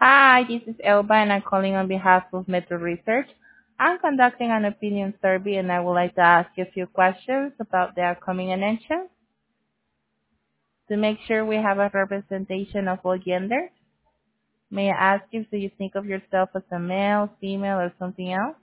Hi, this is Elba and I'm calling on behalf of Metro Research. I'm conducting an opinion survey and I would like to ask you a few questions about the upcoming election to make sure we have a representation of all genders. May I ask you, do you think of yourself as a male, female, or something else?